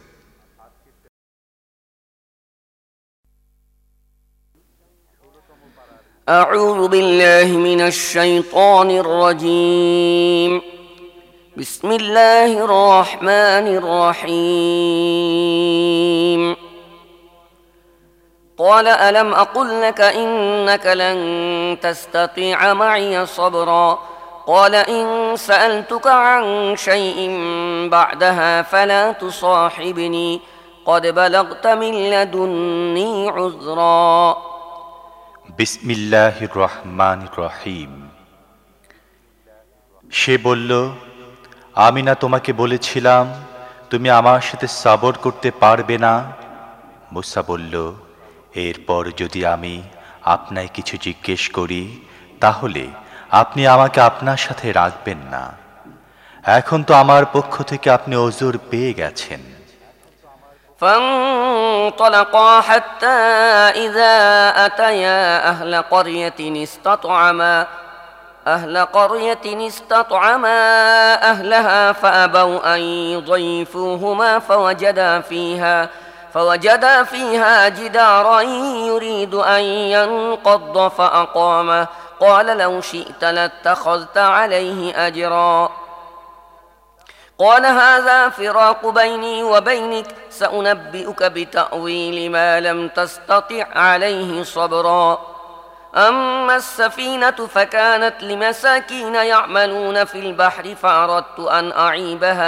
أعوذ بالله من الشيطان الرجيم بسم الله الرحمن الرحيم قال ألم أقل لك إنك لن تستطيع معي صبرا قال إن سألتك عن شيء بعدها فلا تصاحبني قد بلغت من لدني عذرا বিসমিল্লাহির রহমানির রহিম। সে বলল, আমি না তোমাকে বলেছিলাম তুমি আমার সাথে সবর করতে পারবে না? মূসা বলল, এরপর যদি আমি আপনায় কিছু জিজ্ঞেস করি তাহলে আপনি আমাকে আপনার সাথে রাখবেন না। এখন তো আমার পক্ষ থেকে আপনি ওযর পেয়ে গেছেন। فانطلقا حتى إذا أتيا أهل قرية استطعما أهلها فأبوا أن يضيفوهما فوجدا فيها جدارا يريد أن ينقض فأقامه قال لو شئت لاتخذت عليه أجرا قال هذا فراق بيني وبينك سأنبئك بتأويل ما لم تستطع عليه صبرا أما السفينة فكانت لمساكين يعملون في البحر فأردت أن أعيبها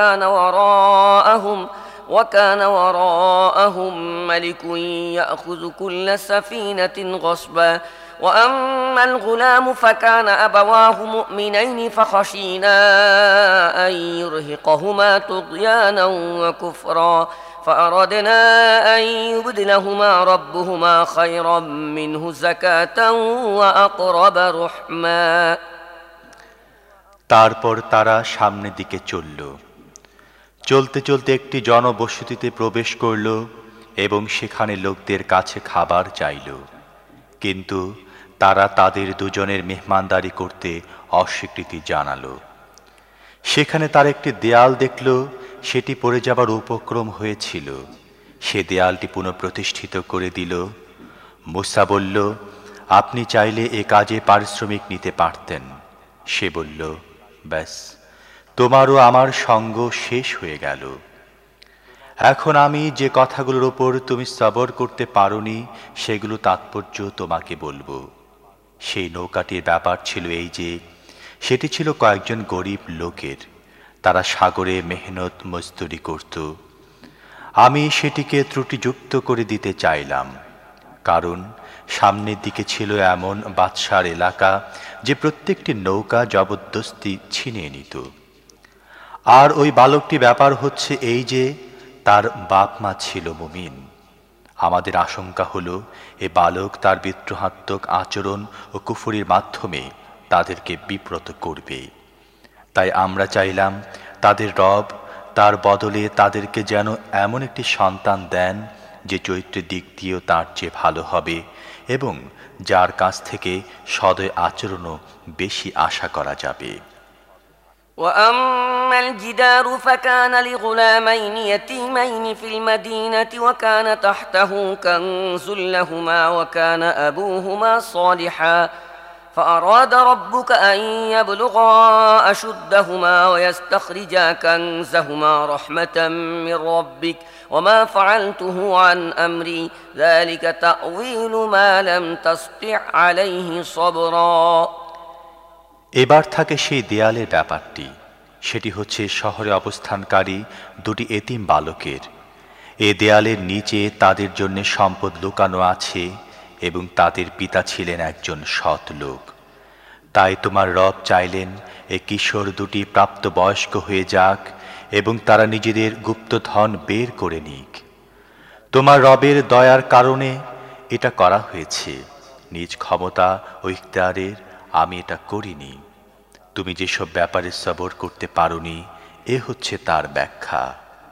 وكان وراءهم ملك يأخذ كل سفينة غصبا وأما الغلام فكان أبواه مؤمنين فخشينا أن يرهقهما طغيانا وكفرا فأردنا أن يبدلهما ربهما خيرا منه زكاة وأقرب رحما তারপর তারা সামনের দিকে চলল। চলতে চলতে একটি জনবসতিতে প্রবেশ করল এবং সেখানে লোকদের কাছে খাবার চাইল, কিন্তু তারা তাদের দুজনের মেহমানদারি করতে অস্বীকৃতি জানালো। সেখানে তার একটি দেয়াল দেখল, সেটি পড়ে যাবার উপক্রম হয়েছিল। সে দেয়ালটি পুনঃপ্রতিষ্ঠিত করে দিল। মূসা বলল, আপনি চাইলে এ কাজে পারিশ্রমিক নিতে পারতেন। সে বলল, ব্যাস, তোমারও আমার সঙ্গ শেষ হয়ে গেল। এখন আমি যে কথাগুলোর ওপর তুমি সবর করতে পারোনি সেগুলো তাৎপর্য তোমাকে বলবো। সেই নৌকাটির ব্যাপার ছিল এই যে, সেটি ছিল কয়েকজন গরিব লোকের। তারা সাগরে মেহনত মজদুরি করত। আমি সেটিকে ত্রুটিযুক্ত করে দিতে চাইলাম, কারণ সামনের দিকে ছিল এমন বাদশার এলাকা যে প্রত্যেকটি নৌকা জবরদস্তি ছিনিয়ে নিত। আর ওই বালকটি ব্যাপার হচ্ছে এই যে, তার বাপ মা ছিল মুমিন। আমাদের আশঙ্কা হলো এ বালক তার বিদ্রোহাত্মক আচরণ ও কুফরির মাধ্যমে তাদেরকে বিব্রত করবে। তাই আমরা চাইলাম তাদের রব তার বদলে তাদেরকে যেন এমন একটি সন্তান দেন যে চরিত্রের দিক দিয়েও তার চেয়ে ভালো হবে এবং যার কাছ থেকে সদয় আচরণও বেশি আশা করা যাবে। وأما الجدار فكان لغلامين يتيمين في المدينة وكان تحته كنز لهما وكان أبوهما صالحا فأراد ربك أن يبلغا أشدهما ويستخرجا كنزهما رحمة من ربك وما فعلته عن أمري ذلك تأويل ما لم تستطع عليه صبرا। এবার থাকে সেই দেয়ালের ব্যাপারটি। সেটি হচ্ছে শহরে অবস্থানকারী দুটি এতিম বালকের। এ দেয়ালের নিচে তাদের জন্য সম্পদ লুকানো আছে এবং তাদের পিতা ছিলেন একজন সৎ লোক। তাই তোমার রব চাইলেন এ কিশোর দুটি প্রাপ্তবয়স্ক হয়ে যাক এবং তারা নিজেদের গুপ্তধন বের করে নিক। তোমার রবের দয়ার কারণে এটা করা হয়েছে, নিজ ক্ষমতা ও ইখতিয়ারের আমি এটা করিনি। তুমি যেসব ব্যাপারে সবর করতে পারোনি এ হচ্ছে তার ব্যাখ্যা।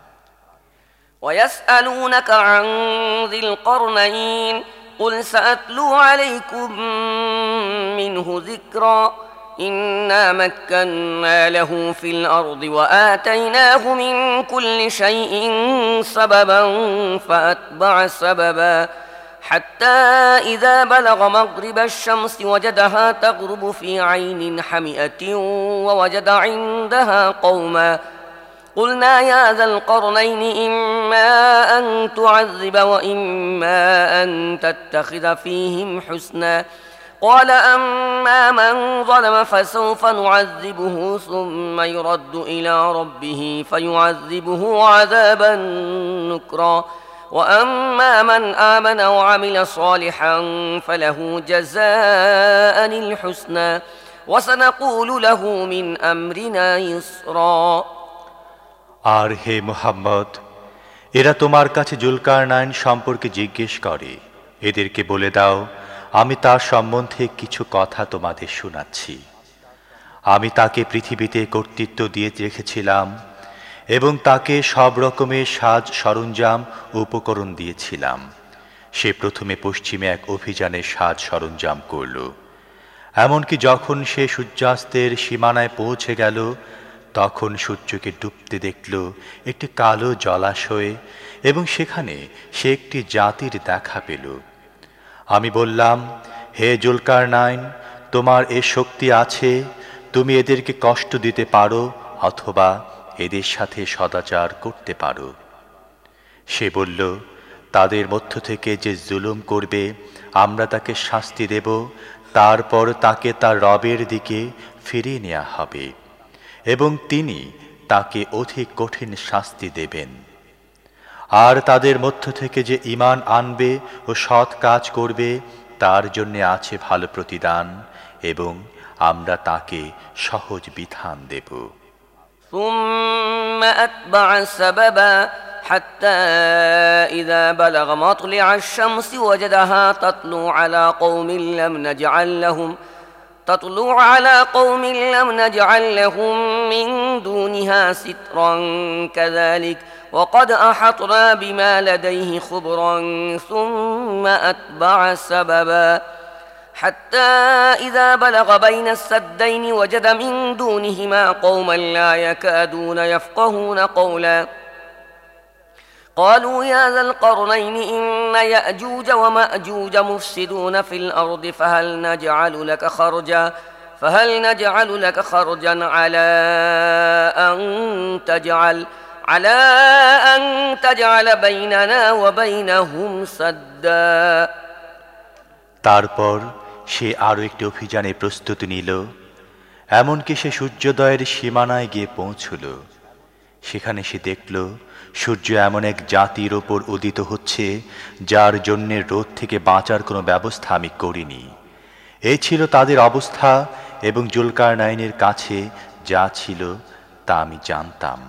ويسألونك عن ذي القرنين قل سأتلو عليكم منه ذكرا إنا مكنا له في الأرض وآتيناه من كل شيء سببا فأتبع سببا حتى إذا بلغ مغرب الشمس وجدها تغرب في عين حمئة ووجد عندها قوما قلنا يا ذا القرنين إما أن تعذب وإما أن تتخذ فيهم حسنا قال أما من ظلم فسوف نعذبه ثم يرد إلى ربه فيعذبه عذابا نكرا وأما من آمن وعمل صالحا فله جزاء الحسنى وسنقول له من أمرنا يسرا। আর হে মুহাম্মদ, এরা তোমার কাছে জুলকারনাইন সম্পর্কে জিজ্ঞেস করে। এদেরকে বলে দাও, আমি তার সম্বন্ধে কিছু কথা তোমাদের শোনাচ্ছি। আমি তাকে পৃথিবীতে কর্তৃত্ব দিয়ে রেখেছিলাম এবং তাকে সব রকমের সাজ সরঞ্জাম ও উপকরণ দিয়েছিলাম। সে প্রথমে পশ্চিমে এক অভিযানের সাজ সরঞ্জাম করল। এমনকি যখন সে সূর্যাস্তের সীমানায় পৌঁছে গেল, তখন সূর্যকে ডুবতে দেখল একটি কালো জলাশয়ে, এবং সেখানে সে একটি জাতির দেখা পেল। আমি বললাম, হে জুলকারনাইন, তোমার এ শক্তি আছে, তুমি এদেরকে কষ্ট দিতে পারো অথবা এদের সাথে সদাচার করতে পারো। সে বলল, তাদের মধ্য থেকে যে জুলুম করবে আমরা তাকে শাস্তি দেব, তারপর তাকে তার রবের দিকে ফিরিয়ে নেওয়া হবে এবং তিনি তাকে অধিক কঠিন শাস্তি দেবেন। আর তাদের মধ্য থেকে যে ঈমান আনবে ও সৎ কাজ করবে তার জন্য আছে ভালো প্রতিদান, এবং আমরা তাকে সহজ বিধান দেব। ثم أتبع سببا حتى إذا بلغ مطلع الشمس وجدها تطلع على قوم لم نجعل لهم من دونها سترا كذلك وقد أحطنا بما لديه خبرا ثم أتبع سببا حتى إذا بلغ بين السدين وجد من دونهما قوما لا يكادون يفقهون قولا قالوا يا ذا القرنين إن يأجوج ومأجوج مفسدون في الأرض فهل نجعل لك خرجا على أن تجعل بيننا وبينهم سدا। তারপর সে আরো একটি অভিযানে প্রস্তুতি নিল। এমনকি সে সূর্যোদয়ের সীমানায় গিয়ে পৌঁছল। সেখানে সে দেখল সূর্য এমন এক জাতির ওপর উদিত হচ্ছে যার জন্য রোদ থেকে বাঁচার কোনো ব্যবস্থা আমি করিনি। এই ছিল তাদের অবস্থা, এবং জুলকারনাইনের কাছে যা ছিল তা আমি জানতাম।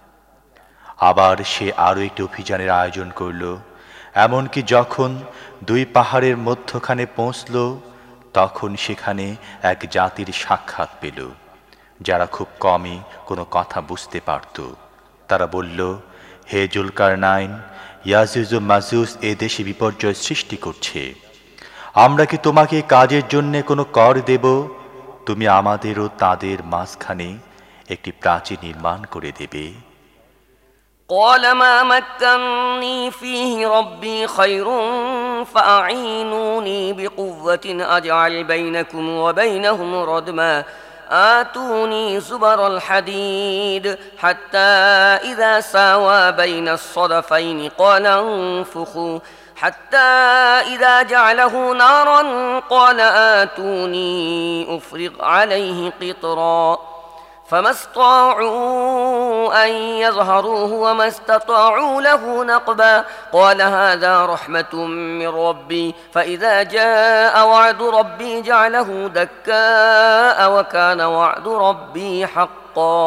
আবার সে আরো একটি অভিযানের আয়োজন করল। এমনকি যখন দুই পাহাড়ের মধ্যখানে পৌঁছল, তখন সেখানে এক জাতির সাক্ষাৎ পেল যারা খুব কমই কোনো কথা বুঝতে পারত। তারা বলল, হে জুলকারনাইন, ইয়াজুজ ও মাজুজ এ দেশে বিপর্যয় সৃষ্টি করছে। আমরা কি তোমাকে কাজের জন্য কোনো কর দেব? তুমি আমাদের ও তাদের মাঝখানে একটি প্রাচীর নির্মাণ করে দেবে। قال ما مكنني فيه ربي خير فأعينوني بقوة أجعل بينكم وبينهم ردما آتوني زبر الحديد حتى إذا ساوى بين الصدفين قال انفخوا حتى إذا جعله نارا قال آتوني أفرغ عليه قطرا فما استطاعوا أن يظهروه وما استطاعوا له نقبا قال هذا رحمة من ربي فإذا جاء وعد ربي جعله دكاء وكان وعد ربي حقا।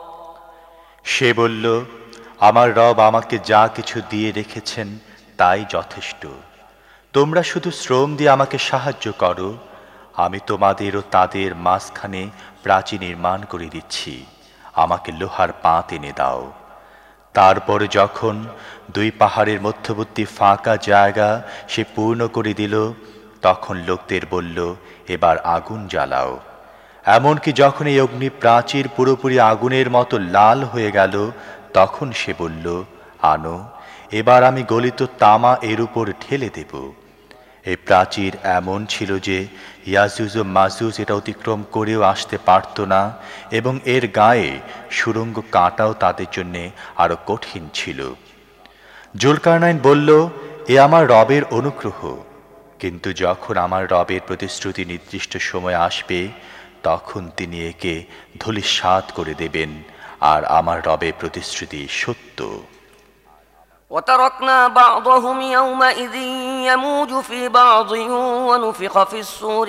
সে বলল, আমার রব আমাকে যা কিছু দিয়ে রেখেছেন তাই যথেষ্ট। তোমরা শুধু শ্রম দিয়ে আমাকে সাহায্য করো, আমি তোমাদের ও তাদের মাঝখানে প্রাচীর নির্মাণ করে দিচ্ছি। আমাকে লোহার পাত এনে দাও। তারপর যখন দুই পাহাড়ের মধ্যবর্তী ফাঁকা জায়গা সে পূর্ণ করে দিল, তখন লোকদের বলল, এবার আগুন জ্বালাও। এমনকি যখন এই অগ্নি প্রাচীর পুরোপুরি আগুনের মতো লাল হয়ে গেল, তখন সে বলল, আনো, এবার আমি গলিত তামা এর উপর ঢেলে দেব। এই প্রাচীর এমন ছিল যে ইয়াজুজ ও মাজুজ এটা অতিক্রম করেও আসতে পারত না, এবং এর গায়ে সুড়ঙ্গ কাটাও তাদের জন্য আরো কঠিন ছিল। জুলকারনাইন বলল, এ আমার রবের অনুগ্রহ, কিন্তু যখন আমার রবের প্রতিশ্রুতি নির্দিষ্ট সময় আসবে তখন তিনি একে ধূলিসাৎ করে দেবেন, আর আমার রবের প্রতিশ্রুতি সত্য। وتركنا بعضهم يومئذ يموج في بعض ونفخ في الصور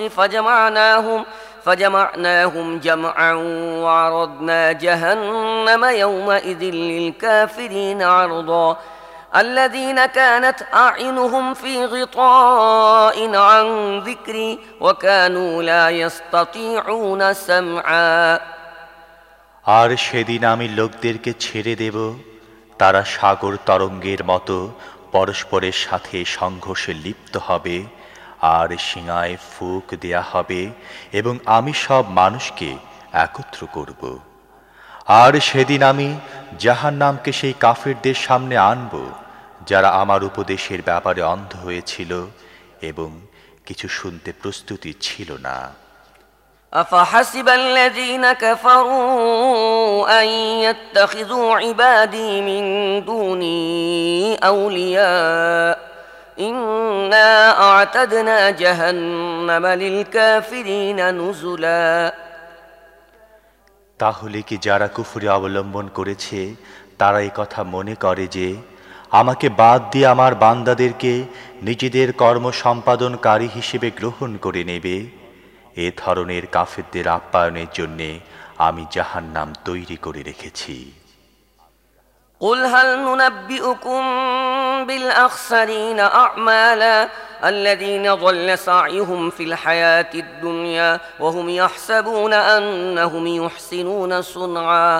فجمعناهم جمعا وعرضنا جهنم يومئذ للكافرين عرضا الذين كانت أعينهم في غطاء عن ذكري وكانوا لا يستطيعون سمعا। আর সেদিন আমি লোকদেরকে ছেড়ে দেব, তারা সাগর তরঙ্গের মতো পরস্পরের সাথে সংঘর্ষে লিপ্ত হবে, আর শিঙায় ফুঁক দেয়া হবে এবং আমি সব মানুষকে একত্র করব। আর সেদিন আমি জাহান্নামকে সেই কাফিরদের সামনে আনব, যারা আমার উপদেশের ব্যাপারে অন্ধ হয়েছিল এবং কিছু শুনতে প্রস্তুতি ছিল না। أفحسب الذين كفروا أن يتخذوا عبادي من دوني أولياء إنا أعتدنا جهنم للكافرين نزلا। তাহলে কি যারা কুফরি অবলম্বন করেছে তারা এই কথা মনে করে যে আমাকে বাদ দিয়ে আমার বান্দাদেরকে নিজেদের কর্ম সম্পাদনকারী হিসেবে গ্রহণ করে নেবে? এ ধরনের কাফেরদের আপ্যায়নের জন্য আমি জাহান্নাম তৈরি করে রেখেছি। قل هل ننبئكم بالأخسرين أعمالا الذين ضل سعيهم في الحياة الدنيا وهم يحسبون أنهم يحسنون صنعا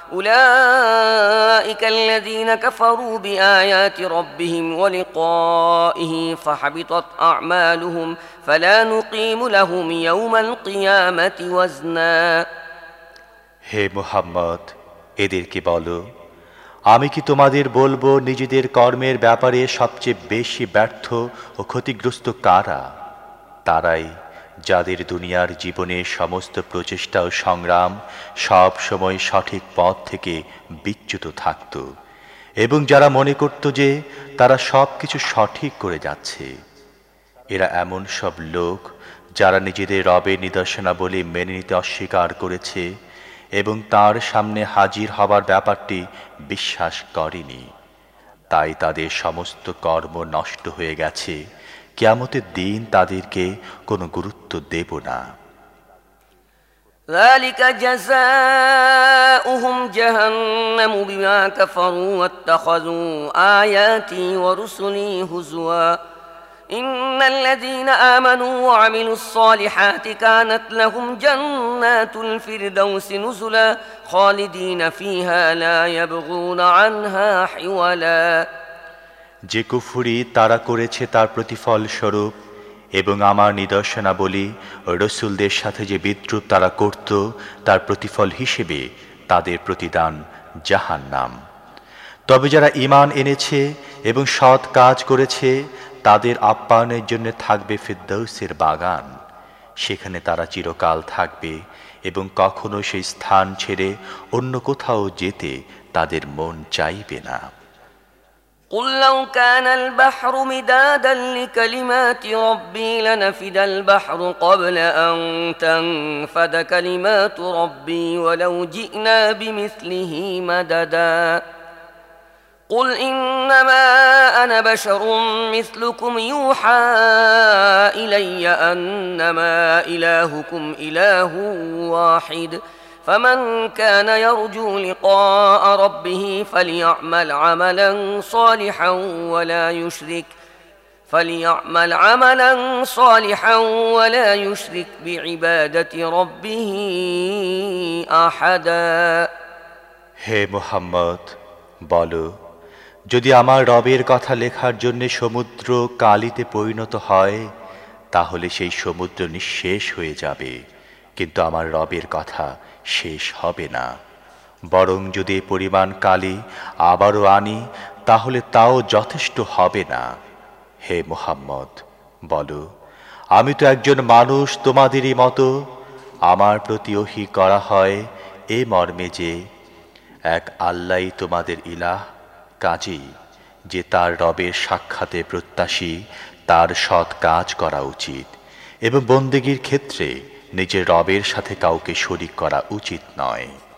أولئك الذين كفروا بآيات ربهم ولقائه فحبطت أعمالهم فلا نقيم لهم يوم القيامة وزنا। হে মুহাম্মদ, এদেরকে বলো, আমি কি তোমাদের বলবো নিজেদের কর্মের ব্যাপারে সবচেয়ে বেশি ব্যর্থ ও ক্ষতিগ্রস্ত কারা? তারাই যাদের দুনিয়ার জীবনে সমস্ত প্রচেষ্টা ও সংগ্রাম সব সময় সঠিক পথ থেকে বিচ্যুত থাকত এবং যারা মনে করত যে তারা সব কিছু সঠিক করে যাচ্ছে। এরা এমন সব লোক যারা নিজেদের রবের নিদর্শনাবলী মেনে নিতে অস্বীকার করেছে এবং তার সামনে হাজির হবার ব্যাপারটি বিশ্বাস করেনি। তাই তাদের সমস্ত কর্ম নষ্ট হয়ে গেছে, কিয়ামতের দিন তাদেরকে কোনো গুরুত্ব দেব না। ذلك جزاؤهم جهنم بما كفروا واتخذوا آياتي ورسلي هزوا إن الذين آمنوا وعملوا الصالحات كانت لهم جنات الفردوس نزلا خالدين فيها لا يبغون عنها حولا। যে কুফরি তারা করেছে তার প্রতিফল স্বরূপ এবং আমার নিদর্শনাবলী ও রসুলদের সাথে যে বিদ্রুপ তারা করত তার প্রতিফল হিসেবে তাদের প্রতিদান জাহান্নাম। তবে যারা ঈমান এনেছে এবং সৎ কাজ করেছে তাদের আপ্যায়নের জন্য থাকবে ফিরদৌসের বাগান। সেখানে তারা চিরকাল থাকবে এবং কখনো সেই স্থান ছেড়ে অন্য কোথাও যেতে তাদের মন চাইবে না। قل لو كان البحر مدادا لكلمات ربي لنفد البحر قبل أن تنفد كلمات ربي ولو جئنا بمثله مددا قل إنما أنا بشر مثلكم يوحى إلي أنما إلهكم إله واحد فمن كان يرجو لقاء ربه فليعمل عملا صالحا ولا يشرك بعبادة ربه أحدا। হে মুহাম্মদ, বলো, যদি আমার রবের কথা লেখার জন্য সমুদ্র কালিতে পরিণত হয় তাহলে সেই সমুদ্র নিঃশেষ হয়ে যাবে, কিন্তু আমার রবের কথা শেষ হবে না। বরং যদি পরিমাণ কালি আবারও আনি তাহলে তাও যথেষ্ট হবে না। হে মুহাম্মদ, বলো, আমি তো একজন মানুষ তোমাদেরই মতো। আমার প্রতি ওহী করা হয় এ মর্মে যে এক আল্লাহই তোমাদের ইলাহ, কাজেই যে তার রবের সাক্ষাতে প্রত্যাশী তার সৎ কাজ করা উচিত এবং বন্দেগীর ক্ষেত্রে নিজের রবের সাথে কাউকে শরীক করা উচিত নয়।